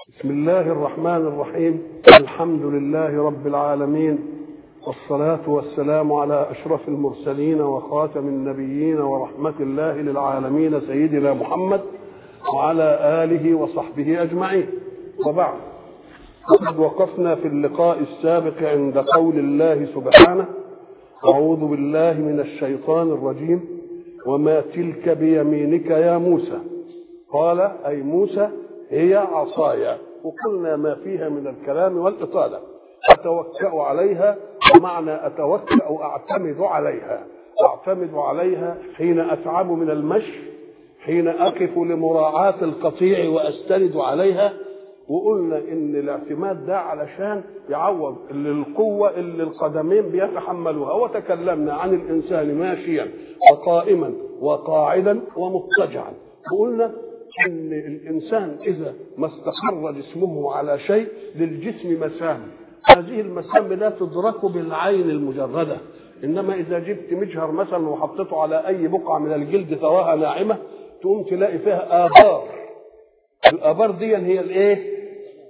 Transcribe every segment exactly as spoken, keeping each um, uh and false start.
بسم الله الرحمن الرحيم. الحمد لله رب العالمين، والصلاة والسلام على أشرف المرسلين وخاتم النبيين ورحمة الله للعالمين سيدنا محمد وعلى آله وصحبه أجمعين، وبعد. قد وقفنا في اللقاء السابق عند قول الله سبحانه: أعوذ بالله من الشيطان الرجيم، وما تلك بيمينك يا موسى. قال أي موسى هي عصاي، وقلنا ما فيها من الكلام والإطالة. أتوكأ عليها، بمعنى أتوكأ أو أعتمد عليها. أعتمد عليها حين أتعب من المشي، حين أقف لمراعاة القطيع وأستند عليها. وقلنا إن الاعتماد ده علشان يعوض القوة اللي القدمين بيتحملوها. وتكلمنا عن الإنسان ماشيا وقائما وقاعدا ومضطجعا. وقلنا إن الإنسان إذا ما استقر جسمه على شيء للجسم مسام، هذه المسام لا تدرك بالعين المجردة، إنما إذا جبت مجهر مثلا وحطيته على أي بقعة من الجلد تراها ناعمة، تقوم تلاقي فيها آبار. الآبار دي هي الإيه؟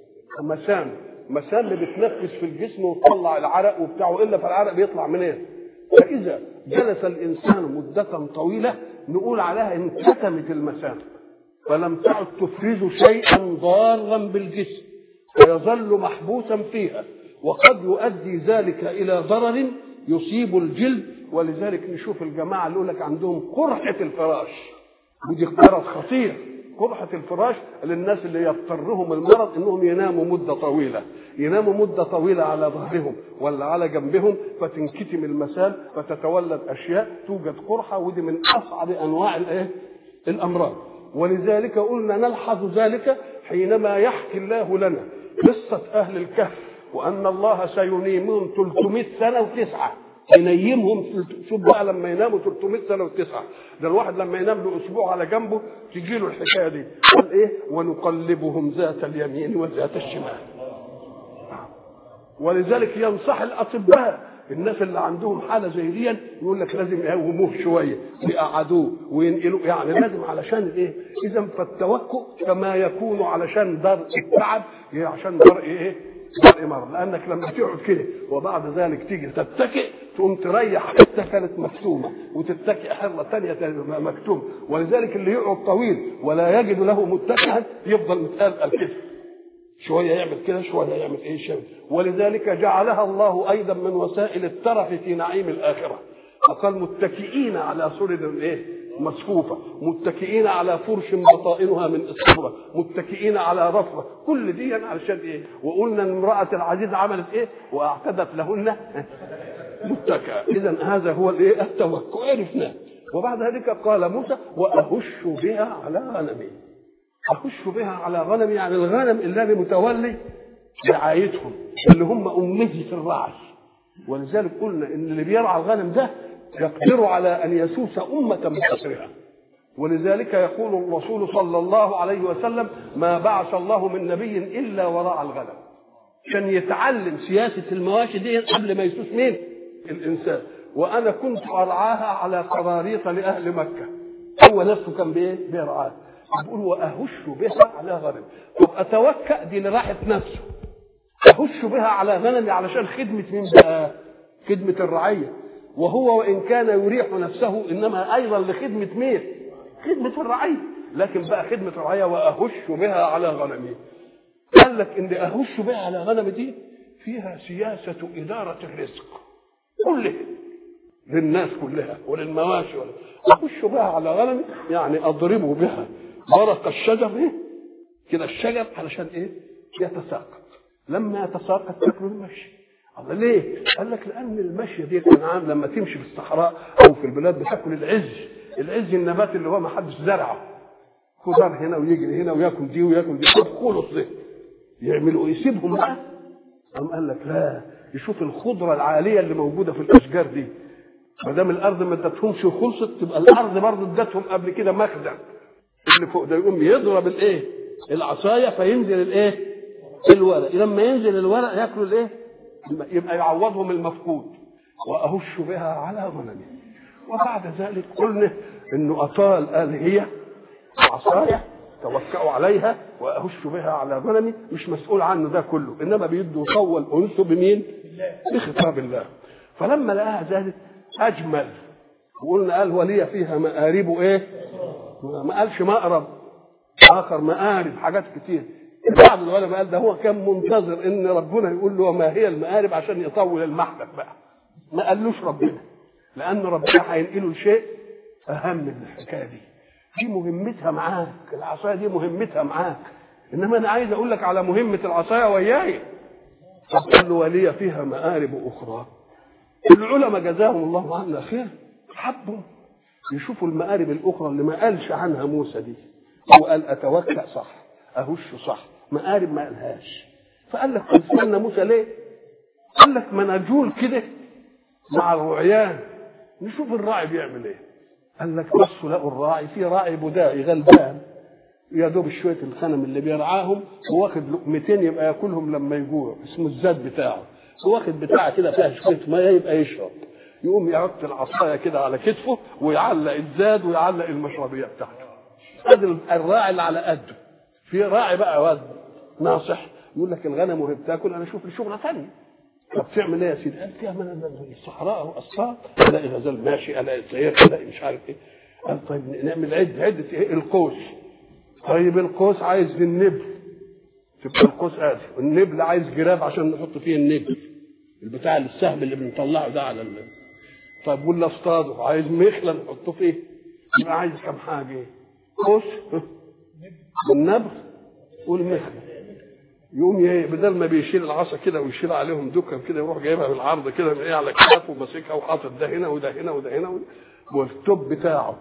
مسام. مسام بتنفس في الجسم وتطلع العرق وبتاعه، إلا فالعرق بيطلع من إيه؟ فإذا جلس الإنسان مدة طويلة نقول عليها انكتمت المسام، فلم تعد تفرز شيئا ضارا بالجسم، فيظل محبوسا فيها، وقد يؤدي ذلك إلى ضرر يصيب الجلد. ولذلك نشوف الجماعة اللي يقول لك عندهم قرحة الفراش، ودي مرض خطير. قرحة الفراش للناس اللي يضطرهم المرض انهم يناموا مدة طويلة، يناموا مدة طويلة على ظهرهم ولا على جنبهم، فتنكتم المسام فتتولد اشياء توجد قرحة، ودي من اصعب انواع الايه؟ الامراض. ولذلك قلنا نلحظ ذلك حينما يحكي الله لنا قصة اهل الكهف، وان الله سينيمهم ثلاثمائة سنة وتسعة. ينيمهم، شوف بقى لما يناموا ثلاثمائة سنة وتسعة، ده الواحد لما ينام له اسبوع على جنبه تجي له الحكايه دي. قال ايه؟ ونقلبهم ذات اليمين وذات الشمال. ولذلك ينصح الاطباء الناس اللي عندهم حاله زي دي، يقول لك لازم يقوموه شويه ويقعدوه وينقلوه، يعني لازم علشان ايه؟ اذا فالتوكل كما يكون علشان درء التعب، عشان درء ايه؟ درء مرض. لانك لما تقعد كده وبعد ذلك تيجي تتكئ تقوم تريح حته كانت مكتومه وتتكئ حره ثانيه مكتومه. ولذلك اللي يقعد طويل ولا يجد له متكئا يفضل متقلقل كده، شويه يعمل كده شويه يعمل ايه شويه. ولذلك جعلها الله ايضا من وسائل الترف في نعيم الاخره. فقال متكئين على سرر ايه؟ مصفوفه، متكئين على فرش بطائنها من استبرق، متكئين على رفرة. كل دي علشان ايه؟ وقلنا ان امراه العزيز عملت ايه؟ واعتدت لهن متكئا. اذا هذا هو الايه؟ التوكل، عرفناه. وبعد ذلك قال موسى: واهش بها على غنمي. اهش بها على غنمي يعني الغنم الذي متولي رعايتهم، اللي هم امتي في الرعي. ولذلك قلنا ان اللي بيرعى الغنم ده يقدر على ان يسوس امه باسرها. ولذلك يقول الرسول صلى الله عليه وسلم: ما بعث الله من نبي الا ورعى الغنم، عشان يتعلم سياسه المواشي دي قبل ما يسوس مين؟ الانسان. وانا كنت ارعاها على قراريط لاهل مكه، هو نفسه كان بايه؟ بيرعاها. بيقول واهش بها على غنم. طب اتوكأ دي لراحه نفسه، اهش بها على غنمي علشان خدمه مين بقى؟ خدمه الرعيه. وهو وان كان يريح نفسه انما ايضا لخدمه مين؟ خدمه الرعيه. لكن بقى خدمه الرعيه واهش بها على غنمي. قال لك ان اهش بها على غنمي دي فيها سياسه اداره الرزق كله للناس كلها وللمواشي. اهش بها على غنمي يعني اضرب بها برق الشجر ايه؟ كده الشجر علشان ايه؟ يتساقط. لما يتساقط تاكل المشي. الله ليه؟ قال لك لان المشي دي الانعام لما تمشي في الصحراء او في البلاد بتاكل العز. العز النبات اللي هو ما حدش زرعه، خضار هنا ويجري هنا وياكل دي وياكل دي، خلص ده يعملوا ايه؟ يسيبهم بقى؟ قام قال لك لا، يشوف الخضره العاليه اللي موجوده في الاشجار دي، ما دام الارض ما ادتهمش وخلصت تبقى الارض برضه ادتهم قبل كده مخدع. اللي فوق ده يقوم يضرب الايه؟ العصايه فينزل الايه؟ الورق. لما ينزل الورق ياكلوا الايه؟ يبقى يعوضهم المفقود. واهش بها على غنمي. وبعد ذلك قلنا انه اطال قال هي عصايه توكأوا عليها واهش بها على غنمي، مش مسؤول عنه ده كله، انما بيده يطول انسه بمين؟ بخطاب الله. فلما لقاها ذلك اجمل، وقلنا قال ولي فيها مآرب ايه؟ ما قالش مأرب اخر، مآرب حاجات كتير. بعض العلماء قال ده هو كان منتظر ان ربنا يقول له وما هي المآرب عشان يطول المحلك بقى، ما قالوش ربنا، لان ربنا هينقله شيء اهم من الحكايه دي. دي مهمتها معاك، العصايه دي مهمتها معاك، انما انا عايز اقول لك على مهمه العصايه وياي. قال له ولي فيها مآرب اخرى. العلماء جزاهم الله عنا خير حبوا يشوفوا المآرب الاخرى اللي ما قالش عنها موسى دي. هو قال اتوكأ صح، اهش صح، مآرب ما قالهاش. فقال لك استنى موسى ليه؟ قال لك ما نجول كده مع الرعيان نشوف الراعي بيعمل ايه. قال لك بصوا لقوا الراعي، في راعي بدائي غلبان يا دوب شويه الغنم اللي بيرعاهم، واخد لقمتين يبقى ياكلهم لما يجوع، اسمه الزاد بتاعه، واخد بتاعه كده فيها شويه ميه يبقى يشرب، يقوم يحط العصايه كده على كتفه ويعلق الزاد ويعلق المشربيه بتاعته. هذا الراعي اللي على قده. في راعي بقى واد ناصح يقول لك الغنم وهي بتاكل انا اشوف لي شغله ثانيه. طب تعمل ايه يا سيدي؟ قال فيها من الصحراء واصفار، الاقي غزال ماشي، الاقي سير، الاقي مش عارف ايه. قال طيب نعمل عده عده ايه؟ القوس. طيب القوس عايز النبل، تبقى القوس ادي، والنبل عايز جراب عشان نحط فيه النبل البتاع السهم اللي بنطلعه ده على ال... طيب ولا اصطاده عايز مخله نحطه فيه، يبقى عايز كم حاجه ايه؟ قوس والنبل والمخله. يقوم ايه بدل ما بيشيل العصا كده ويشيل عليهم دكه كده يروح جايبها بالعرض كده من ايه على كتافه وماسكها وحاطط ده هنا وده هنا وده هنا والتوب بتاعه.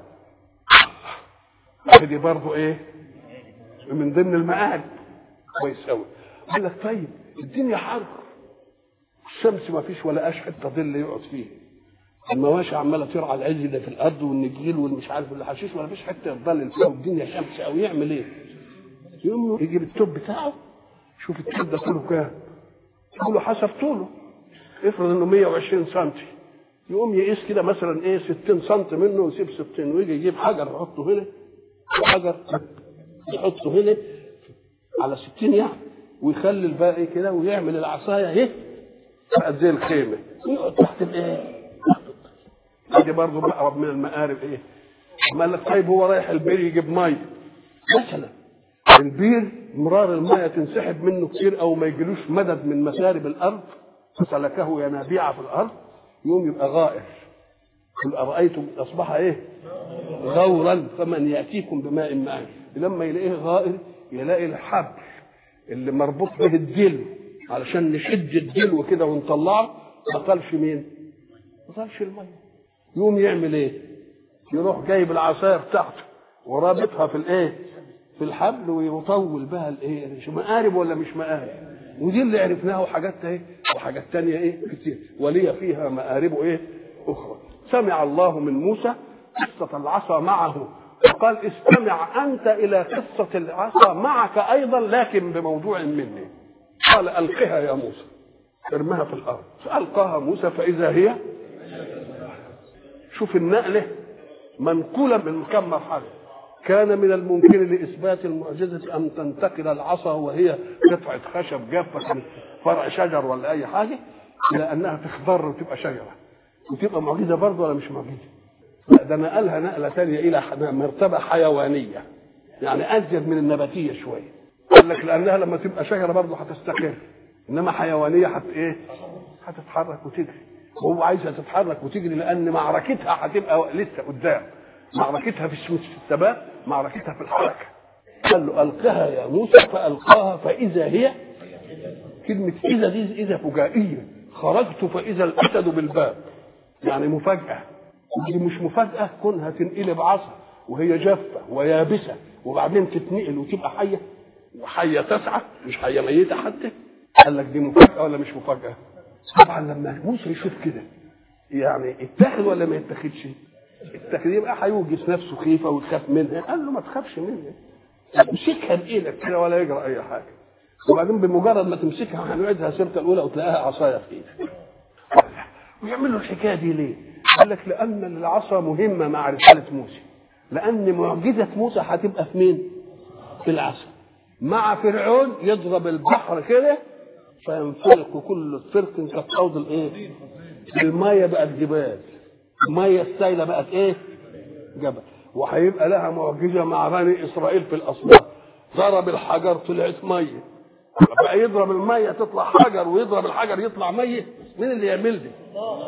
دي برضه ايه؟ من ضمن المآرب. كويس قوي. قال لك طيب الدنيا حر، الشمس ما فيش ولا اش حته ظل يقعد فيه، المواشي عماله ترعى العز ده في الارض والنجيل والمش عارف والحشيش، ولا فيش حته تظل فيها والدنيا شمس قوي، يعمل ايه؟ يقوم يجيب التوب بتاعه، شوف التوب ده طوله كام؟ طوله حسب طوله، افرض انه مية وعشرين سم، يقوم يقيس كده مثلا ايه ستين سم منه ويسيب ستين، ويجي يجيب حجر يحطه هنا وحجر يحطه هنا على ستين يعني، ويخلي الباقي كده ويعمل العصايه اهي بقت زي الخيمه ويقعد تحت الايه. دي برضه بقرب من المآرب ايه. قال لك طيب هو رايح البير يجيب ميه مثلا، البير مرار الميه تنسحب منه كتير او ما يجيلوش مدد من مسارب الارض فسلكه ينابيع في الارض، يوم يبقى غائر. قل ارايتم اصبح ايه؟ غورا فمن ياتيكم بماء معين. لما يلاقيه غائر يلاقي الحبل اللي مربوط به الدلو علشان نشد الدلو كده ونطلعه، ما طالش مين؟ ما طالش الميه. يوم يعمل ايه؟ يروح جايب العصايه بتاعته ورابطها في الايه؟ في الحبل ويطول بها الايه؟ مش مقارب ولا مش مقارب؟ ودي اللي عرفناها وحاجات ايه وحاجات تانية ايه كتير. ولي فيها مآرب ايه اخرى. سمع الله من موسى قصة العصا معه وقال استمع انت الى قصة العصا معك ايضا لكن بموضوع مني. قال القها يا موسى، ارمها في الارض. فالقاها موسى فاذا هي، شوف النقله منقوله من كم مرحله. كان من الممكن لاثبات المعجزه ان تنتقل العصا وهي قطعه خشب جافه من فرع شجر ولا اي حاجه الى انها تخضر وتبقى شجره وتبقى معجزه برضه ولا مش معجزه؟ لا ده نقلها نقله ثانيه الى مرتبه حيوانيه، يعني ازيد من النباتيه شويه. قال لك لانها لما تبقى شجره برضه هتستقر، انما حيوانيه حت ايه؟ هتتحرك وتجري. وهو عايزها تتحرك وتجري لان معركتها هتبقى لسه قدام، معركتها في الثبات، معركتها في الحركه. قال له القها يا موسى فالقاها فاذا هي، كلمه اذا دي اذا فجائيه، خرجت فاذا الاسد بالباب، يعني مفاجاه. دي مش مفاجاه كونها تنقلب عصا وهي جافه ويابسه وبعدين تتنقل وتبقى حيه، وحيه تسعى مش حيه ميته حتى. قال لك دي مفاجاه ولا مش مفاجاه؟ طبعا لما موسى يشوف كده يعني اتخذ ولا ما يتخذش؟ اتخذ، يبقى هيوجس نفسه خيفه ويخاف منها. قال له ما تخافش منها، امسكها بايدك كده ولا يجرى اي حاجه، وبعدين بمجرد ما تمسكها هنعيدها سيرتها الاولى وتلاقيها عصايه في ايدك. ويعمل له الحكايه دي ليه؟ قال لك لان العصا مهمه مع رساله موسى، لان معجزه موسى هتبقى في مين؟ في العسل. مع فرعون يضرب البحر كده فينفلق كل فرق كالصوت الايه؟ الميه بقت جبال، الميه السائله بقت ايه؟ جبل. وهيبقى لها معجزه مع بني اسرائيل في الاصنام، ضرب الحجر طلعت ميه، بقى يضرب الميه تطلع حجر ويضرب الحجر يطلع ميه. مين اللي يعمل دي؟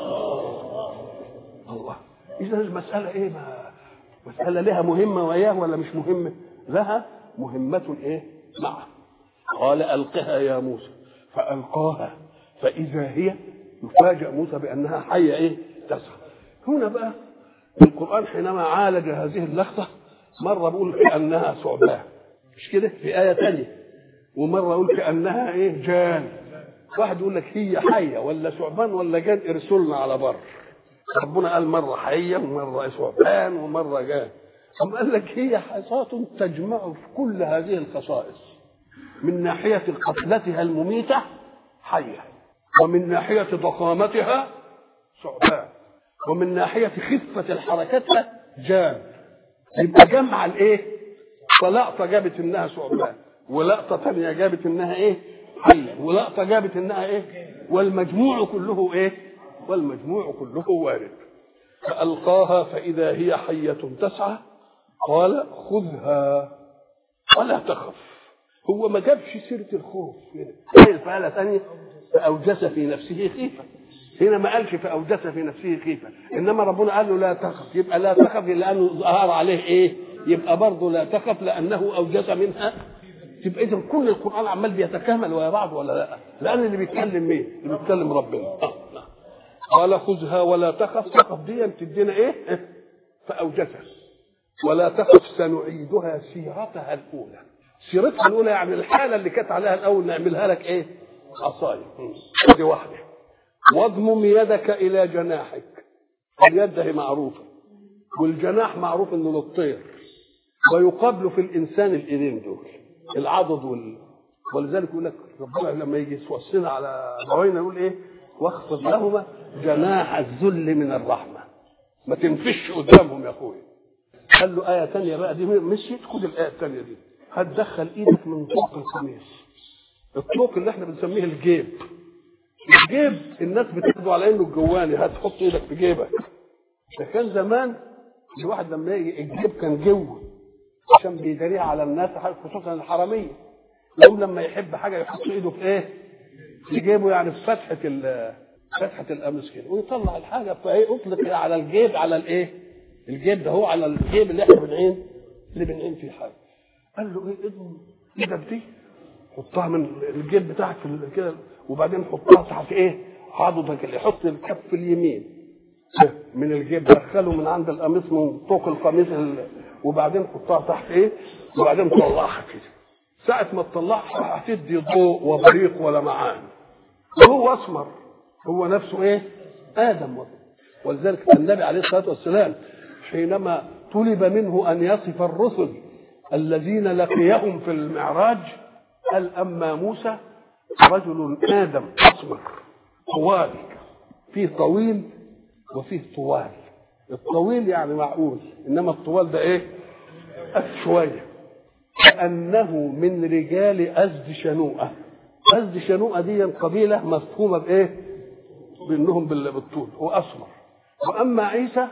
الله. اذا المساله ايه؟ ما مساله لها مهمه وياه ولا مش مهمه؟ لها مهمه ايه معه. قال القها يا موسى فالقاها فاذا هي، يفاجأ موسى بانها حيه ايه؟ تسعى. هنا بقى القران حينما عالج هذه اللقطه مره بيقول كانها ثعبان، مش كده؟ في ايه ثانيه. ومره يقول كانها ايه؟ جان. واحد يقول لك هي حيه ولا ثعبان ولا جان ارسلنا على بر. ربنا قال مره حيه ومره ثعبان ومره جان. أم قال لك هي حصاة تجمع في كل هذه الخصائص، من ناحيه قتلتها المميته حيه، ومن ناحيه ضخامتها ثعبان، ومن ناحيه خفه الحركتها جان. يبقى جمع الايه؟ فلقطه جابت انها ثعبان، ولقطه ثانيه جابت انها ايه؟ حيه، ولقطه جابت انها ايه؟ والمجموع كله ايه؟ والمجموع كله وارد. فالقاها فاذا هي حيه تسعى قال خذها ولا تخف. هو ما جابش سيره الخوف هنا، قال فعله ثانيه فاوجس في نفسه خيفه. هنا ما قالش فاوجس في نفسه خيفه، انما ربنا قال له لا تخف. يبقى لا تخف لانه ظهر عليه ايه؟ يبقى برضه لا تخف لانه اوجس منها. يبقى اذا كل القران عمال بيتكامل ويا بعض ولا لا؟ لان اللي بيتكلم مين؟ اللي بيتكلم ربنا. آه. قال خذها ولا تخف. تخف دي بتدينا ايه؟ فاوجسها ولا تخف سنعيدها سيرتها الاولى. سيرتها الاولى يعني الحاله اللي كانت عليها الاول نعملها لك ايه؟ عصايه. دي واحده. واضمم يدك الى جناحك. اليد هي معروفه، والجناح معروف انه للطير، ويقابل في الانسان الايدين دول العضد وال... ولذلك يقول لك ربنا لما يجي يوصينا على ابوينا يقول ايه؟ واخفض لهما جناح الذل من الرحمه. ما تنفش قدامهم يا اخويا. قال له ايه ثانيه بقى دي مشيت، خد الايه الثانيه دي. هتدخل ايدك من طوق القميص. الطوق اللي احنا بنسميه الجيب. الجيب الناس بتاخده على انه الجواني، هتحط ايدك في جيبك. ده كان زمان الواحد لما يجي الجيب كان جوه عشان بيداريها على الناس، خصوصا الحراميه. يوم لما يحب حاجه يحط ايده في ايه؟ في جيبه، يعني في فتحه فتحه القميص كده، ويطلع الحاجه فايه اطلق على الجيب، على الايه؟ الجيب ده هو على الجيب اللي احنا بنعين اللي بنعين فيه حاجه. قال له ايه؟ اضم ايدك دي حطها من الجيب بتاعك كده، وبعدين حطها تحت ايه؟ عضدك اللي يحط الكف اليمين من الجيب، دخله من عند القميص من طوق القميص، وبعدين حطها تحت ايه؟ وبعدين طلعها كده. ساعة ما تطلعها هتدي ضوء وبريق ولمعان. وهو اسمر، هو نفسه ايه؟ ادم. ولذلك النبي عليه الصلاه والسلام حينما طلب منه ان يصف الرسل الذين لقيهم في المعراج قال اما موسى رجل ادم اسمر طوال، فيه طويل وفيه طوال. الطويل يعني معقول، انما الطوال ده ايه؟ قد شويه. كأنه من رجال أزد شنوءة. أزد شنوءة دي قبيلة مفهومة بإيه؟ بأنهم بالطول وأسمر. وأما عيسى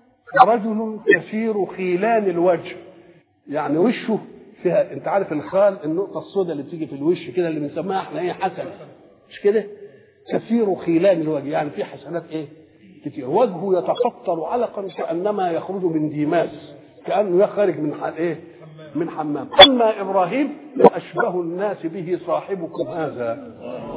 رجل كثير خيلان الوجه، يعني وشه فيها، أنت عارف الخال النقطة السوداء اللي بتيجي في الوش كده اللي بنسميها احنا إيه؟ حسنة، مش كده؟ كثير خيلان الوجه يعني في حسنات إيه؟ كتير. وجهه يتقطر علقا كأنما يخرج من ديماس، كأنه يخرج من حال إيه؟ من حمام. أما إبراهيم أشبه الناس به صاحبكم هذا.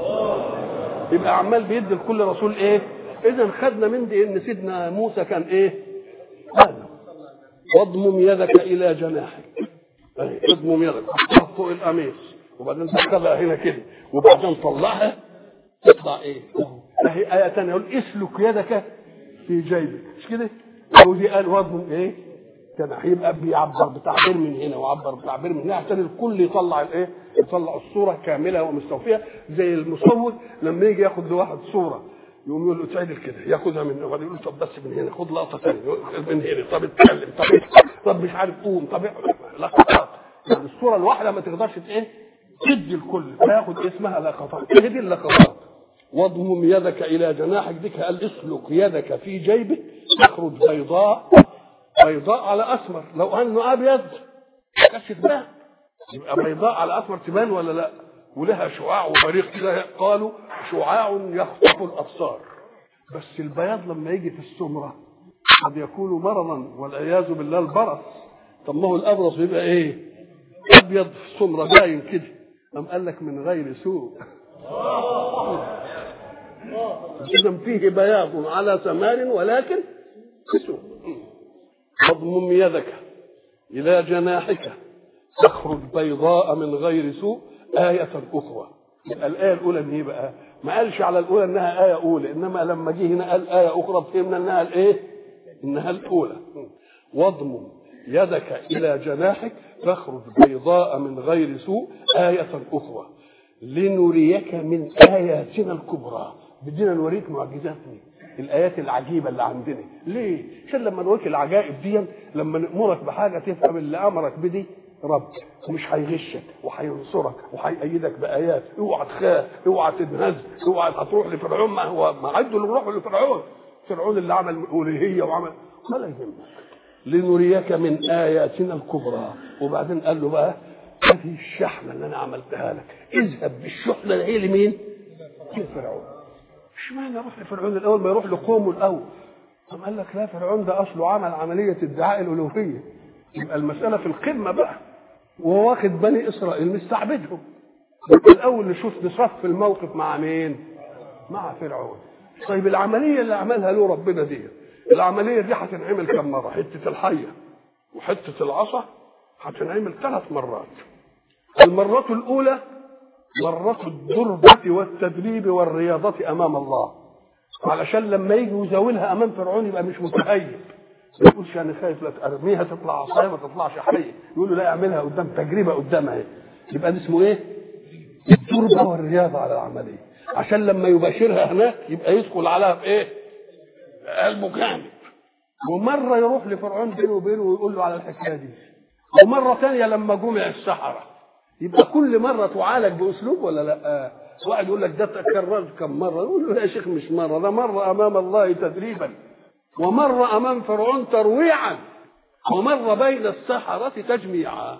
يبقى عمال بيدي لكل رسول إيه؟ إذن خدنا من دي إن سيدنا موسى كان إيه؟ هذا. واضمم يدك إلى جناحك. اضمم يدك فوق القميص، وبعدين تاخذها هنا كده، وبعدين طلعها تطلع إيه؟ هي آية ثانية يقول اسلك يدك في جيبك، مش كده؟ ودي قال واضمم إيه؟ كان هيبقى بيعبر بتعبير من هنا وعبر بتعبير من هنا عشان الكل يطلع الايه؟ يطلع الصوره كامله ومستوفيه. زي المصور لما يجي ياخد لواحد صوره يقوم يقول له تعدل كده، ياخدها من وبعدين يقول له طب بس من هنا، خد لقطه ثانيه من هنا، طب اتكلم، طب طب مش عارف قوم، طب لقطات يعني الصوره الواحده ما تقدرش ايه تدي الكل، فياخد اسمها لقطات. هي دي اللقطات. واضمم يدك الى جناحك، ديك قال اسلك يدك في جيبك تخرج بيضاء، بيضاء على اسمر. لو انه ابيض كشف ده يبقى بيضاء على اسمر تبان ولا لا؟ ولها شعاع وبريق كده، قالوا شعاع يخطف الابصار. بس البياض لما يجي في السمره قد يكون مرضا والعياذ بالله البرص. طب ما هو الابرص بيبقى ايه؟ ابيض في السمره باين كده. قام قال لك من غير سوء. اذا فيه بياض على سمار ولكن سوء. واضمم يدك الى جناحك تخرج بيضاء من غير سوء آية أخرى. الآية الأولى إن هي بقى ما قالش على الأولى إنها آية أولى، إنما لما جه هنا قال آية أخرى فهمنا إنها الإيه؟ إنها الأولى. واضمم يدك إلى جناحك تخرج بيضاء من غير سوء آية أخرى لنريك من آياتنا الكبرى. بدينا نوريك معجزاتنا، الآيات العجيبة اللي عندنا. ليه؟ عشان لما نوريك العجائب دي، لما نأمرك بحاجة تفهم اللي أمرك بدي رب، ومش هيغشك وهينصرك وهيأيدك بآيات. اوعى تخاف، اوعى تنهز، اوعى هتروح لفرعون. ما هو ما عدوا اللي راحوا لفرعون، فرعون اللي عمل الألوهية وعمل ولا يهمك. لنريك من آياتنا الكبرى. وبعدين قال له بقى هذه الشحنة اللي أنا عملتها لك، اذهب بالشحنة هي لمين؟ لفرعون. اشمعنى يروح لفرعون الأول ما يروح لقومه الأول؟ طب قال لك لا، فرعون ده أصله عمل عملية ادعاء الألوهية، يبقى المسألة في القمة بقى، وهو واخد بني إسرائيل مستعبدهم. الأول نشوف نصف الموقف مع مين؟ مع فرعون. طيب العملية اللي عملها له ربنا دي، العملية دي هتنعمل كم مرة؟ حتة الحية وحتة العصا هتنعمل ثلاث مرات. المرة الأولى مرة الضربة والتدريب والرياضة أمام الله، علشان لما يجي يزاولها أمام فرعون يبقى مش متهيب، ما يقولش انا خايف لا ارميها تطلع عصايه ما تطلعش حيه، يقول له لا اعملها قدام تجربه قدامها اهي. يبقى ده اسمه ايه؟ الضربه والرياضه على العمليه، عشان لما يباشرها هناك يبقى يدخل عليها بايه؟ قلبه جامد. ومره يروح لفرعون بينه وبينه ويقول له على الحكايه دي، ومره ثانيه لما جمع السحره. يبقى كل مره تعالج باسلوب ولا لا؟ واحد يقول لك ده تكرر كم مره، يقول له يا شيخ مش مره، ده مره امام الله تدريبا، ومرة أمام فرعون ترويعا، ومرة بين السحرة تجميعا.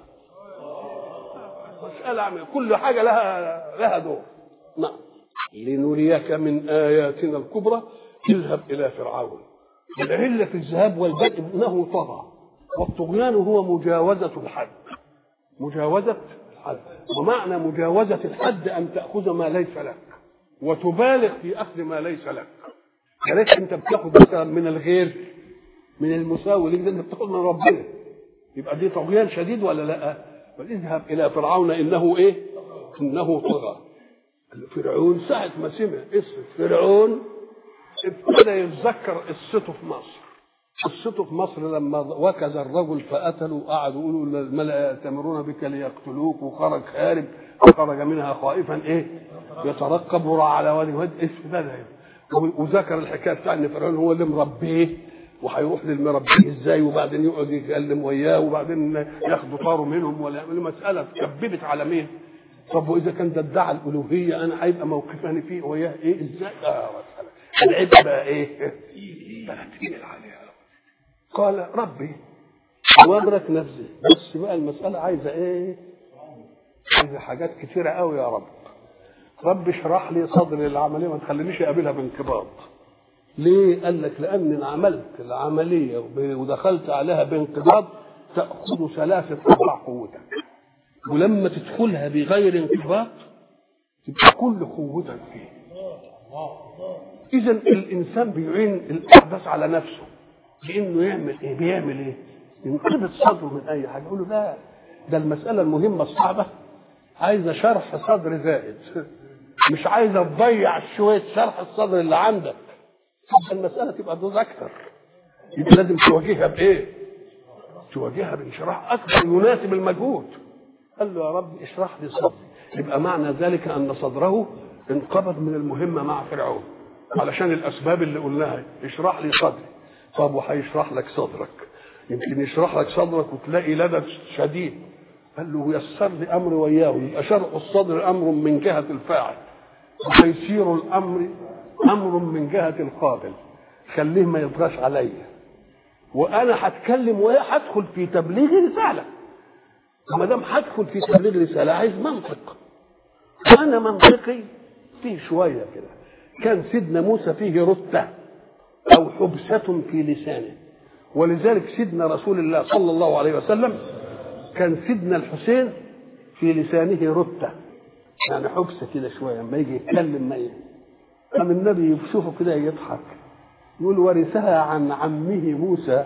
مسألة عمل كل حاجة لها لها دور. نعم. لنريك من آياتنا الكبرى اذهب إلى فرعون. العلة في الذهاب والبدء إنه طغى، والطغيان هو مجاوزة الحد. مجاوزة الحد، ومعنى مجاوزة الحد أن تأخذ ما ليس لك وتبالغ في أخذ ما ليس لك. يعني انت بتاخد مثلا من الغير، من المساوي ليك، انت بتاخد من ربنا، يبقى دي طغيان شديد ولا لا؟ فاذهب الى فرعون انه ايه؟ انه طغى. فرعون ساعه ما سمع اسم فرعون ابتدى يتذكر قصته في مصر. قصته في مصر لما وكز الرجل فقتلوا، قعدوا يقولوا الملأ يأتمرون بك ليقتلوك، وخرج خارج وخرج منها خائفا ايه؟ يترقب وراء على وادي واد اسم ده. وذكر الحكايه بتاع ان فرعون هو اللي مربيه، وهيروح للمربيه ازاي، وبعدين يقعد يتكلم وياه، وبعدين ياخدوا طاره منهم، ولا يعملوا مساله كببت على مين؟ طب واذا كان ده ادعى الالوهيه انا هيبقى موقفني فيه وياه ايه ازاي؟ اه مساله العيب بقى ايه؟ ترتيب عليها. قال ربي وادرك نفسي، بس بقى المساله عايزه ايه؟ عايزه حاجات كثيره قوي يا رب. رب اشرح لي صدري العمليه ما تخلينيش اقابلها بانقباض. ليه؟ قال لك لان ان عملت العمليه ودخلت عليها بانقباض تاخذ ثلاثه ارباع قوتك، ولما تدخلها بغير انقباض تبقى كل قوتك فيه. اذا الانسان بيعين الاحداث على نفسه بانه يعمل ايه؟ بيعمل ايه؟ ينقبض صدره من اي حاجه. يقول له لا، ده المساله المهمه الصعبه عايزه شرح صدر زائد، مش عايزه تضيع شويه شرح الصدر اللي عندك، المساله تبقى دوز اكثر. يبقى لازم تواجهها بايه؟ تواجهها بانشراح اكثر يناسب المجهود. قال له يا رب اشرح لي صدري. يبقى معنى ذلك ان صدره انقبض من المهمه مع فرعون علشان الاسباب اللي قلناها. اشرح لي صدري. طب وهيشرح لك صدرك، يمكن يشرح لك صدرك وتلاقي لدى شديد، قال له يسر لي امري وياه، يبقى شرح الصدر امر من جهه الفاعل، وتيسير الامر امر من جهه القابل، خليه ما يطغاش عليا، وانا هتكلم وياه هدخل في تبليغ رساله، وما دام هدخل في تبليغ رساله عايز منطق، انا منطقي فيه شويه كده. كان سيدنا موسى فيه رتة او حبسة في لسانه، ولذلك سيدنا رسول الله صلى الله عليه وسلم كان سيدنا الحسين في لسانه رتة، يعني حبسة كده شويه، لما يجي يتكلم ما يجي. قام النبي يشوفه كده يضحك يقول ورثها عن عمه موسى.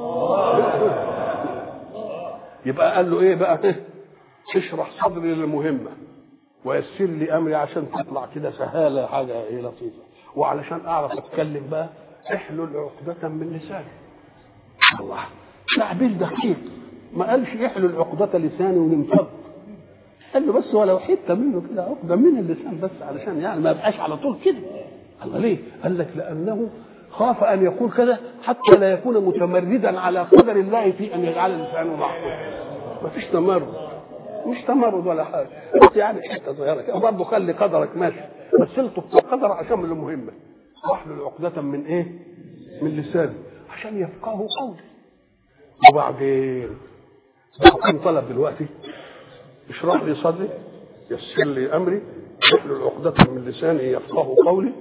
يبقى قال له ايه بقى؟ اشرح صدري للمهمه ويسر لي امري عشان تطلع كده سهاله حاجه ايه لطيفه، وعلشان اعرف اتكلم بقى احلل عقدة من لساني. الله، تعبير دقيق، ما قالش احلل عقدة لساني وننفض، قال له بس ولو حته منه كده عقده من اللسان بس، علشان يعني ما يبقاش على طول كده. الله ليه؟ قال لك لانه خاف ان يقول كذا حتى لا يكون متمردا على قدر الله في ان يجعل لسانه محفوظ. ما فيش تمرد، مش تمرد ولا حاجه، بس يعني حته صغيره كده برضه، خلي قدرك ماشي، بس الطف القدر عشان المهمه. واحلل عقدة من ايه؟ من لساني عشان يفقهوا قولي. وبعدين كم طلب دلوقتي؟ اشرح لي صدري، يسر لي امري، احلل عقدة من لساني يفقهوا قولي،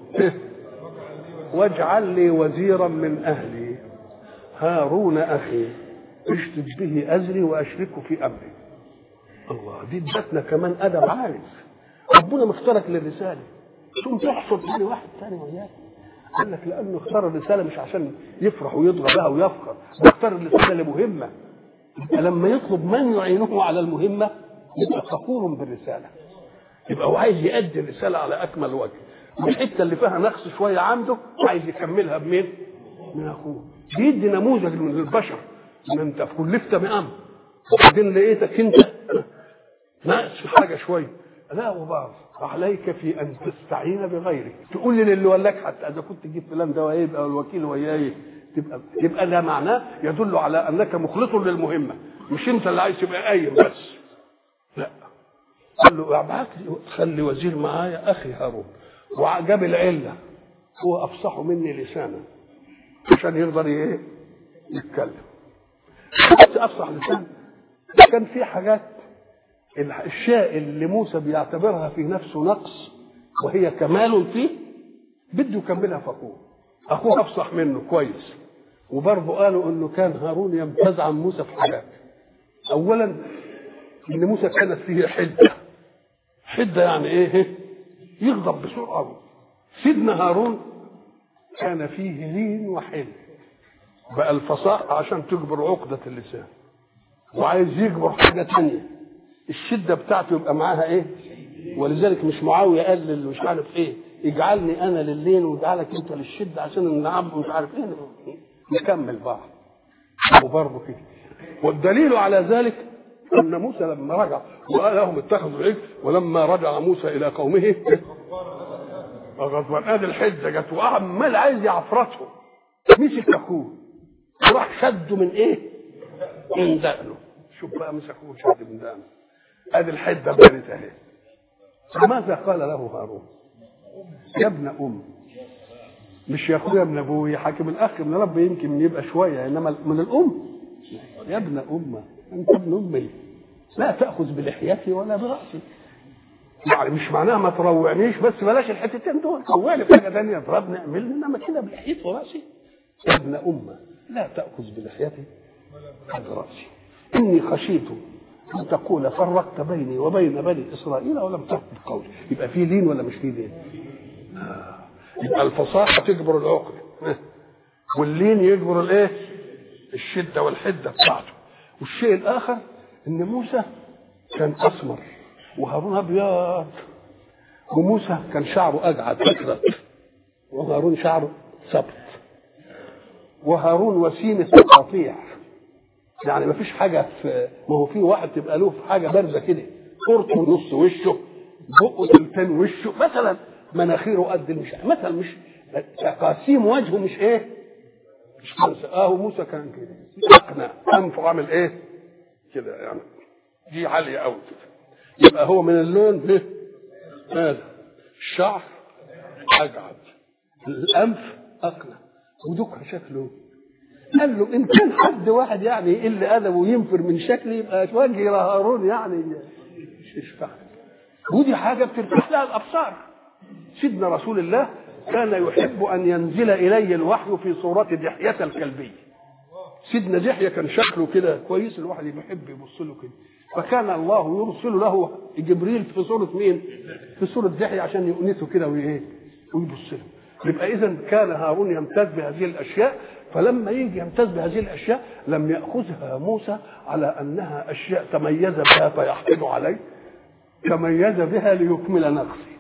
واجعل لي وزيرا من اهلي هارون اخي اشدد به ازري واشركه في امري. الله، دي ادتنا كمان ادب عارف، ربنا مختارك للرساله، ثم تحصد ثاني واحد ثاني وياك. قال لك لانه اختار الرساله مش عشان يفرح ويضغى بها ويفخر، اختار الرساله لمهمه، لما يطلب من يعينه على المهمه يبقى فخور بالرساله، يبقى هو عايز يؤدي الرساله على اكمل وجه، الحته اللي فيها نقص شويه عنده عايز يكملها بمين؟ من اخوه. بيدي نموذج من البشر، ان انت كلفت بامر وبعدين لقيتك انت ناقص في حاجه شويه، لا وبعض عليك في ان تستعين بغيرك، تقول لي للي ولاك حتى اذا كنت تجيب فلان ده ويبقى الوكيل وياي، تبقى يبقى ده معناه يدل على انك مخلص للمهمه، مش انت اللي عايز تبقى قايم بس. لا، قال له ابعت لي خلي وزير معايا اخي هارون، وجاب العله هو افصح مني لسانا عشان يقدر ايه؟ يتكلم. بس افصح لسان كان في حاجات الشيء اللي موسى بيعتبرها في نفسه نقص وهي كمال فيه بده يكملها فاخوه، اخوه افصح منه كويس. وبرضه قالوا انه كان هارون يمتاز عن موسى في حاجات. اولا ان موسى كانت فيه حده، حده يعني ايه؟ يغضب بسرعه. سيدنا هارون كان فيه لين وحلم، بقى الفصاحه عشان تجبر عقده اللسان، وعايز يجبر حاجه ثانيه الشده بتاعته يبقى معاها ايه؟ ولذلك مش معاويه قال للي مش عارف ايه اجعلني انا للين واجعلك انت للشده عشان النعم مش عارف ايه، نكمل بعض. وبرضه كده، والدليل على ذلك ان موسى لما رجع وقال لهم اتخذوا العجل، ولما رجع موسى الى قومه غضبان، ادي الحجه جت وعمال عايز يعفرتهم، مسك اخوه وراح شده من ايه؟ من دقنه. شوف بقى مسك اخوه شد من دقنه، ادي الحده بانت اهي. فماذا قال له هارون؟ يا ابن ام، مش يا اخويا ابن ابوي، حاكم الاخ من رب يمكن يبقى شويه، انما من الام يا ابن ام، انت ابن امي، لا تاخذ بلحيتي ولا براسي. يعني مش معناها ما تروعنيش، بس بلاش الحتتين دول، روعني في حاجه ثانيه، اضربني اعملني، انما كده بلحيتي وراسي. يا ابن ام لا تاخذ بلحيتي ولا براسي، اني خشيت ان تقول فرقت بيني وبين بني اسرائيل ولم تحكم قولي. يبقى في لين ولا مش في لين؟ آه. يبقى الفصاحه تجبر العقل، واللين يجبر الايه؟ الشده والحده بتاعته. والشيء الاخر ان موسى كان اسمر وهارون ابيض، وموسى كان شعره اجعد اكرت وهارون شعره سبط، وهارون وسيم التقاطيع، يعني ما فيش حاجه في، ما هو في واحد تبقى له في حاجه بارزه كده، قرطه نص وشه، بقه تلتين وشه مثلا، مناخيره قد مش مثلا، مش تقاسيم وجهه مش ايه؟ مش خمسه. اه موسى كان كده اقنع، انفه عامل ايه؟ كده يعني دي عاليه قوي كده، يبقى هو من اللون هذا، الشعر اجعد، الانف اقنع، ودك شكله. قال له ان كان حد واحد يعني يقل ادبه وينفر من شكله يبقى وجه هارون يعني مش يشفع. ودي حاجه بترتاح لها الابصار. سيدنا رسول الله كان يحب ان ينزل اليه الوحي في صوره دحيه الكلبي. سيدنا دحيه كان شكله كده كويس، الواحد يحب يبص له كده، فكان الله يرسل له جبريل في صوره مين؟ في صوره دحيه عشان يؤنسه كده وايه ويبص له. يبقى اذا كان هارون يمتاز بهذه الاشياء، فلما يجي يمتاز بهذه الاشياء لم ياخذها موسى على انها اشياء تميز بها فيحقد عليه، تميز بها ليكمل نقصه.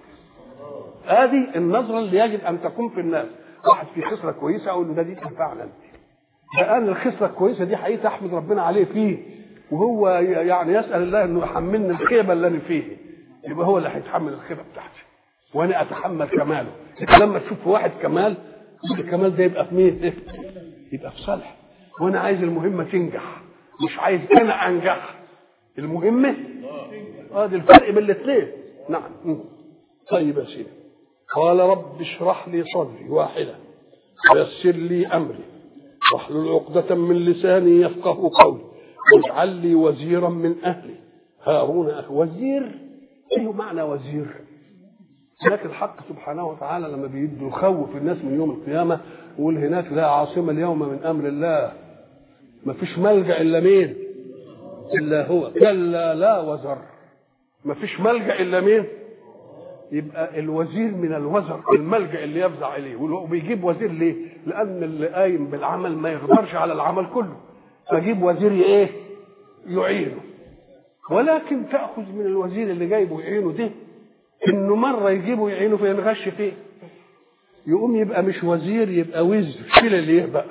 هذه النظره اللي يجب ان تكون في الناس. واحد في خصله كويسه اقول له ده دي فعلا، ده انا الخصله الكويسه دي حقيقه احمد ربنا عليه فيه، وهو يعني يسال الله انه يحملني الخيبه اللي انا فيه، يبقى هو اللي هيتحمل الخيبه بتاعتي وانا اتحمل كماله. لما تشوف واحد كمال، الكمال ده يبقى في مين؟ يبقى في صالح. وانا عايز المهمه تنجح، مش عايز انا انجح، المهمه اه دي الفرق بين الاثنين. نعم. طيب يا سيدي، قال رب اشرح لي صدري واحده ويسر لي امري واحلل عقدة من لساني يفقه قولي واجعل لي وزيرا من اهلي هارون أخي. وزير ايه معنى وزير؟ لكن الحق سبحانه وتعالى لما بيده يخوف الناس من يوم القيامه يقول هناك لا عاصم اليوم من امر الله، ما فيش ملجا الا مين؟ الا هو، كلا لا وزر، ما فيش ملجا الا مين؟ يبقى الوزير من الوزر، الملجا اللي يفزع اليه. وبيجيب وزير ليه؟ لان اللي قايم بالعمل ما يقدرش على العمل كله، فجيب وزير ايه؟ يعينه. ولكن تاخذ من الوزير اللي جايبه يعينه ده انه مره يجيبه يعينه فينغش فيه، يقوم يبقى مش وزير، يبقى وزر، شيل اللي بقى.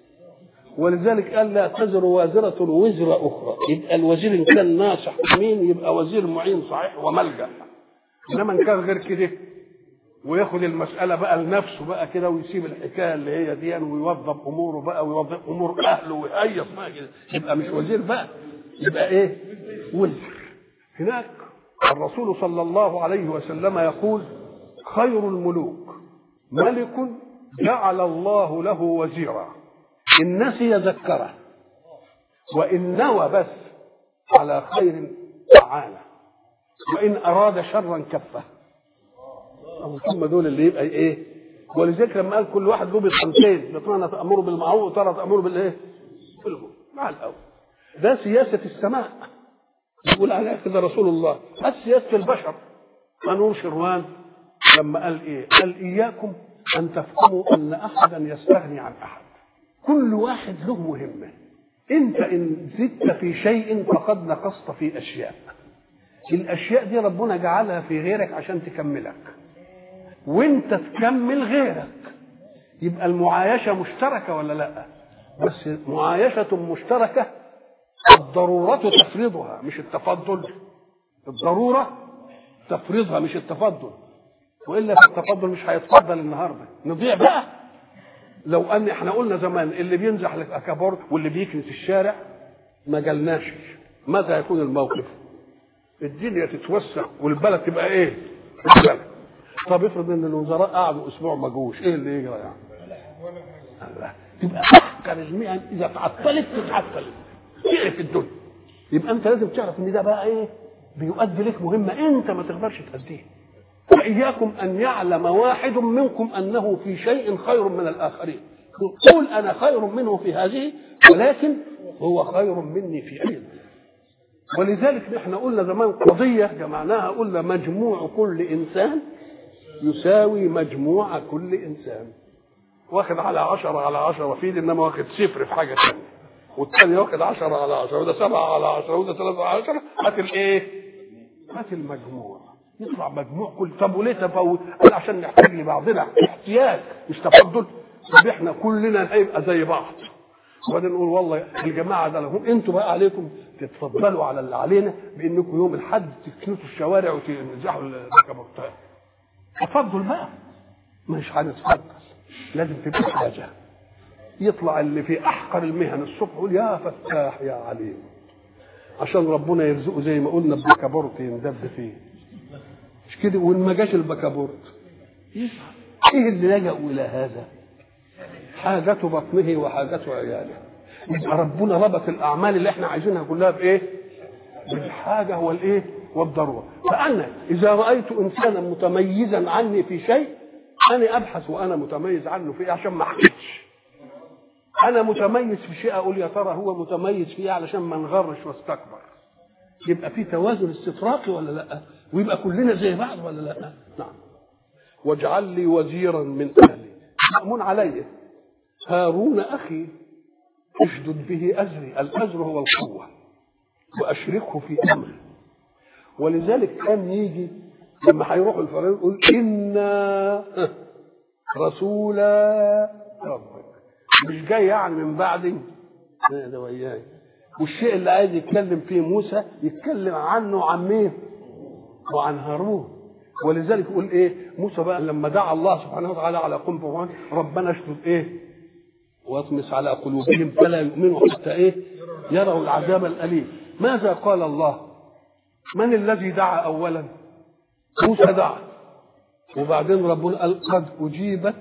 ولذلك قال لا تزر وازرة وزر اخرى. يبقى الوزير ان كان ناصح مين يبقى وزير معين صحيح وملجأ، انما ان كان غير كده وياخد المساله بقى لنفسه بقى كده ويسيب الحكايه اللي هي دي ويوظف اموره بقى ويوظف امور اهله ويهيص بقى كده، يبقى مش وزير بقى، يبقى ايه؟ وزر. هناك الرسول صلى الله عليه وسلم يقول خير الملوك ملك جعل الله له وزيرا إن نسي ذكره وإن نوى بس على خير أعانه وإن أراد شرا كفه. ثم دول اللي يبقى إيه؟ ولذلك لما قال كل واحد له بطنتين، بطنة تأمره بالمعروف وترى تأمره بالإيه؟ بالمعروف مع الأول. ده سياسة السماء يقول عليها كده رسول الله. هذه سياسة البشر. قانون شروان لما قال إيه؟ قال إياكم أن تفهموا أن أحدا يستغني عن أحد، كل واحد له مهمة. أنت إن زدت في شيء فقد نقصت في أشياء، الأشياء دي ربنا جعلها في غيرك عشان تكملك وأنت تكمل غيرك. يبقى المعايشة مشتركة ولا لا؟ بس معايشة مشتركة الضرورة تفرضها مش التفضل، الضرورة تفرضها مش التفضل، وإلا في التفضل مش هيتفضل النهاردة نضيع بقى. لو أن احنا قلنا زمان اللي بينزح للأكابور واللي بيكنس الشارع ما جالناش، ماذا يكون الموقف؟ الدنيا تتوسع والبلد تبقى ايه؟ البلد. طب افرض ان الوزراء قعدوا اسبوع ما جوش، ايه اللي يجرى يعني؟ الله. تبقى احقر المهن اذا تعطلت تتعطل تعرف الدنيا. يبقى انت لازم تعرف ان ده بقى ايه؟ بيؤدي لك مهمه انت ما تقدرش تأديها. وإياكم أن يعلم واحد منكم أنه في شيء خير من الآخرين. قل أنا خير منه في هذه ولكن هو خير مني في علم. ولذلك نحن قلنا زمان قضية جمعناها، قلنا مجموع كل إنسان يساوي مجموع كل إنسان. واخد على عشرة على عشرة فيه، إنما واخد صفر في حاجة ثانية، والثاني واخد عشرة على عشرة، وده سبعة على عشرة، وده ثلاثة على عشرة. هات الإيه؟ هات المجموع، يطلع مجموع كل. طب وليه تفاوت؟ قال عشان نحتاج لبعضنا احتياج مش تفضل. طب احنا كلنا هيبقى زي بعض، وبعدين نقول والله الجماعه ده لهم، انتوا بقى عليكم تتفضلوا على اللي علينا بانكم يوم الحد تكنسوا الشوارع وتنزحوا الكبرتات. تفضل بقى، مش هنتفضل، لازم تبقى حاجه. يطلع اللي في احقر المهن الصبح يقول يا فتاح يا عليم، عشان ربنا يرزقه زي ما قلنا بكابورت يندب فيه مش كده. وان ما جاش البكابورت يفعل ايه اللي لجأ الى هذا؟ حاجة بطنه وحاجة عياله. يبقى ربنا ربط الاعمال اللي احنا عايزينها كلها بايه؟ بالحاجة والايه؟ والضرورة. فانا اذا رأيت انسانا متميزا عني في شيء انا ابحث وانا متميز عنه في ايه عشان ما احكيش. انا متميز في شيء اقول يا ترى هو متميز في ايه علشان ما نغرش واستكبر. يبقى في توازن استفراقي ولا لا؟ ويبقى كلنا زي بعض ولا لا؟ نعم. واجعل لي وزيرا من اهلي مأمون علي هارون اخي اشدد به ازري. الازر هو القوه واشركه في امري. ولذلك كان يجي لما هيروحوا الفرعون يقول انا رسول ربك. مش جاي يعني من بعدي ده وياي. والشيء اللي عايز يتكلم فيه موسى يتكلم عنه عن مين؟ وعن هارون. ولذلك يقول ايه موسى بقى لما دعا الله سبحانه وتعالى على قوم فرعون ربنا اشدد ايه واطمس على قلوبهم فلا يؤمنوا حتى ايه يروا العذاب الاليم. ماذا قال الله؟ من الذي دعا اولا؟ موسى دعا. وبعدين ربنا قال قد اجيبت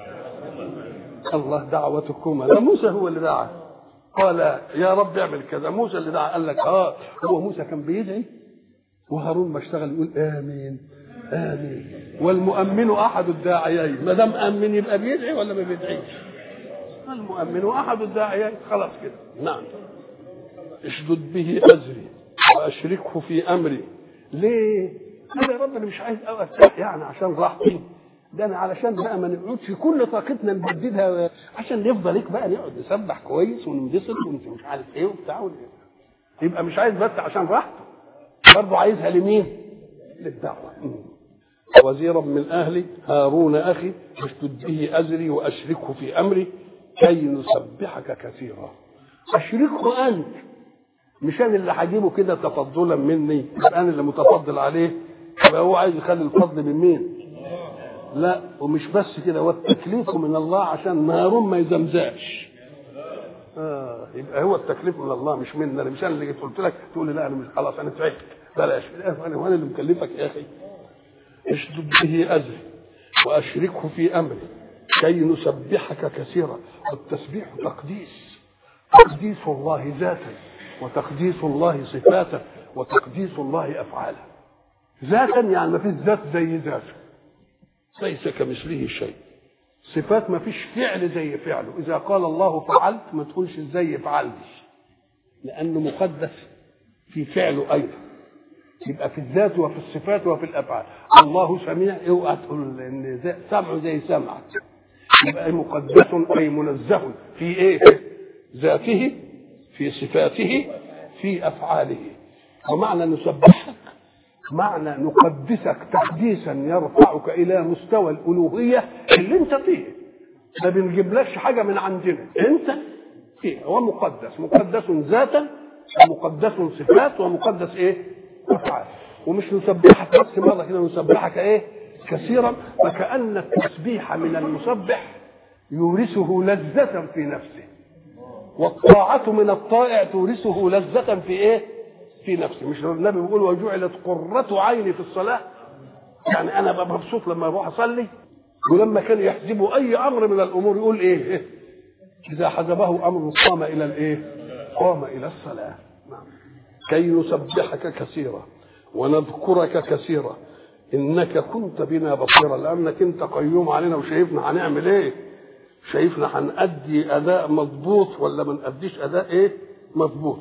الله دعوتكما. ده موسى هو اللي دعا قال يا رب اعمل كذا. موسى اللي دعا قال لك اه هو موسى كان بيدعي وهارون ما اشتغل يقول امين امين. والمؤمن احد الداعيين. ما دام امن يبقى بيدعي ولا ما بيدعيش؟ المؤمن احد الداعيين. خلاص كده. نعم. اشدد به ازري واشركه في امري. ليه؟ انا يا رب انا مش عايز اوقف يعني عشان راحتي. ده انا علشان بقى ما نقعدش كل طاقتنا نبددها عشان نفضل هيك بقى نقعد نسبح كويس وننبسط ومش عارف ايه وبتاع. يبقى مش عايز بس عشان راحته برضه عايزها لمين؟ للدعوه. وزيرا من اهلي هارون اخي اشدد به ازري واشركه في امري كي نسبحك كثيرا. اشركه انت مش انا اللي هجيبه كده تفضلا مني يبقى انا اللي متفضل عليه. يبقى هو عايز يخلي الفضل من مين؟ لا. ومش بس كده والتكليف من الله عشان هارون ما يزمزاش. اه يبقى هو التكليف من الله مش مننا. مش انا اللي جيت قلت لك تقول لي لا انا مش خلاص انا تعبت بلاش. انا وانا اللي مكلفك يا اخي. اشدد به ازري واشركه في امري كي نسبحك كثيرا. والتسبيح تقديس. تقديس الله ذاتا وتقديس الله صفاته وتقديس الله افعاله. ذاتا يعني ما فيش ذات زي ذاته ليس كمثله شيء. صفات ما فيش فعل زي فعله. اذا قال الله فعلت ما تقولش ازاي فعلت لانه مقدس في فعله ايضا. يبقى في الذات وفي الصفات وفي الافعال. الله سميع اوعى تقول ان سمعه زي سمعك. يبقى مقدس اي منزه في ايه؟ ذاته في صفاته في افعاله. ومعنى نسبحك معنى نقدسك تقديسا يرفعك الى مستوى الالوهيه اللي انت فيه. ما بنجيبلكش حاجه من عندنا انت فيه. هو مقدس مقدس ذاتا ومقدس صفات ومقدس ايه؟ افعال. ومش نسبحك بس مره كده نسبحك ايه؟ كثيرا. فكأن التسبيح من المسبح يورثه لذة في نفسه والطاعة من الطائع تورثه لذة في ايه؟ في نفسه. مش النبي بيقول وجعلت قرة عيني في الصلاة؟ يعني انا ببقى مبسوط لما اروح اصلي. ولما كان يحزبه اي امر من الامور يقول ايه؟ اذا حزبه امر قام الى الايه؟ قام الى الصلاة. نعم. كي نسبحك كثيرا ونذكرك كثيرا انك كنت بنا بصيرا. لانك انت قيوم علينا وشايفنا هنعمل ايه؟ شايفنا هنأدي اداء مضبوط ولا ما نأديش اداء ايه؟ مضبوط.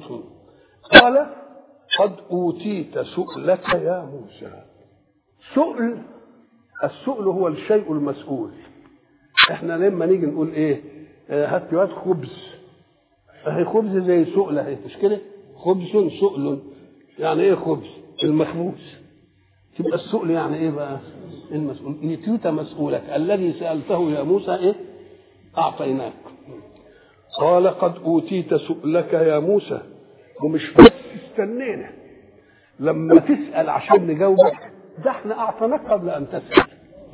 قال قد اوتيت سؤلك يا موسى. سؤل السؤل هو الشيء المسؤول. احنا لما نيجي نقول ايه؟ هات يا خبز. اهي خبز زي سؤل اهي مش كده؟ خبز سؤل. يعني ايه خبز؟ المخبوز. تبقى السؤل يعني ايه بقى؟ المسؤول. يتيت مسؤولك الذي سألته يا موسى ايه؟ اعطيناك. قال قد اوتيت سؤلك يا موسى. ومش بس استنينا لما تسأل عشان نجاوبك. ده احنا اعطيناك قبل ان تسأل.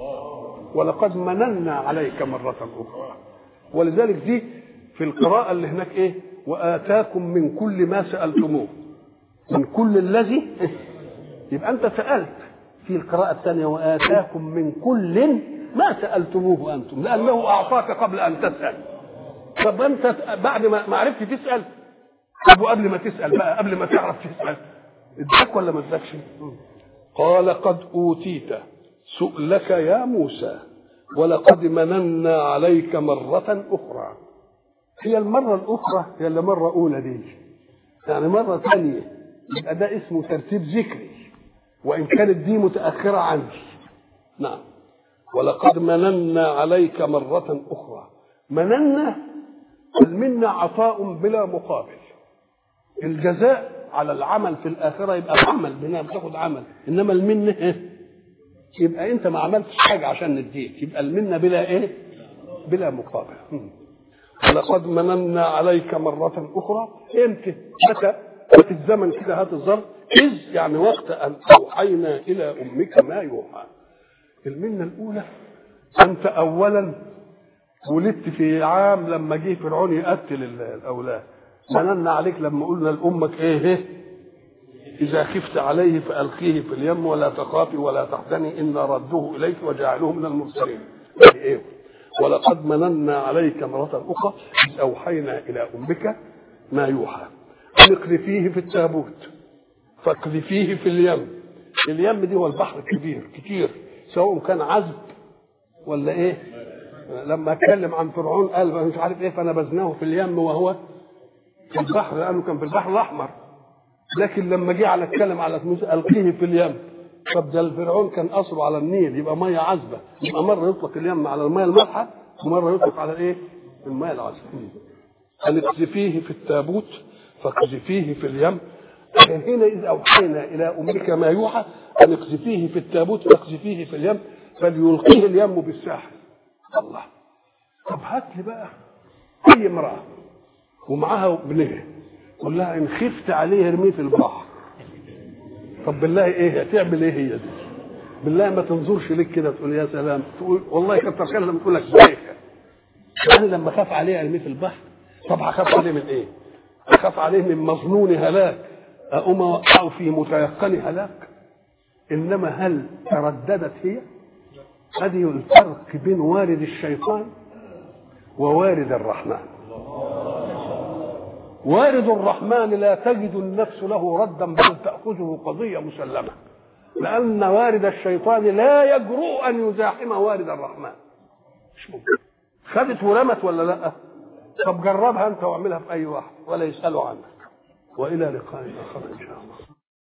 ولقد مننا عليك مرة اخرى. ولذلك دي في القراءة اللي هناك ايه؟ وآتاكم من كل ما سألتموه. من كل الذي يبقى انت سالت في القراءه الثانيه واتاكم من كل ما سالتموه انتم لانه اعطاك قبل ان تسال. طب انت بعد ما عرفت تسال، طب وقبل ما تسال بقى قبل ما تعرف تسال اداك ولا ما اداكش؟ قال قد اوتيت سؤلك يا موسى ولقد مننا عليك مرة أخرى. هي المرة الأخرى هي اللي مرة أولى دي، يعني مرة ثانية، يبقى ده اسمه ترتيب ذكري وإن كانت دي متأخرة عنه. نعم، ولقد مننا عليك مرة أخرى. مننا المنة عطاء بلا مقابل، الجزاء على العمل في الآخرة يبقى العمل بنا بتاخد عمل، إنما المنة يبقى انت ما عملتش حاجه عشان نديك، يبقى المنه بلا ايه؟ بلا مقابل. ولقد مننا عليك مره اخرى. امتى؟ متى؟ في الزمن كده، هات الظرف. اذ يعني وقت ان اوحينا الى امك ما يوحى. المنه الاولى انت اولا ولدت في عام لما جه فرعون يقتل الاولاد، مننا عليك لما قلنا لامك ايه ايه إذا خفت عليه فألقيه في اليم ولا تخافي ولا تحزني إنا ردوه إليك وجعلوه من المرسلين. إيه؟ ولقد مننا عليك مرة أخرى إذ أوحينا إلى أمك ما يوحى أن اقذفيه في التابوت فاقذفيه في اليم. اليم دي هو البحر الكبير كتير، سواء كان عذب ولا إيه. لما اتكلم عن فرعون قال مش عارف إيه فنبذناه في اليم وهو في البحر، لأنه كان في البحر الأحمر. لكن لما جه على اتكلم على موسى القيه في اليم، طب ده الفرعون كان اصله على النيل يبقى ميه عذبه، يبقى مره يطلق اليم على الميه المالحه ومره يطلق على ايه؟ الميه العذبه. ان اقذفيه في التابوت فاقذفيه في اليم. هنا اذ اوحينا الى امك ما يوحى ان اقذفيه في التابوت فاقذفيه في اليم فليلقيه اليم بالساحل. الله. طب هات لي بقى اي امراه ومعاها ابنها قول لها ان خفت عليه ارميه في البحر. طب بالله ايه هتعمل ايه هي دي؟ بالله ما تنظرش لك كده تقول يا سلام، تقول والله كتر خيرها لما تقول لك بايخه. انا لما اخاف عليه ارميه في البحر، طب هخاف عليه من ايه؟ اخاف عليه من مظنون هلاك، اقوم اوقعه في متيقن هلاك. انما هل ترددت هي؟ هذه الفرق بين وارد الشيطان ووارد الرحمن. وارد الرحمن لا تجد النفس له ردا بل تأخذه قضية مسلمة، لأن وارد الشيطان لا يجرؤ أن يزاحم وارد الرحمن. مش ممكن. خدت ورمت ولا لا؟ طب جربها أنت واعملها في أي واحد ولا يسألوا عنك. وإلى لقاء آخر إن شاء الله.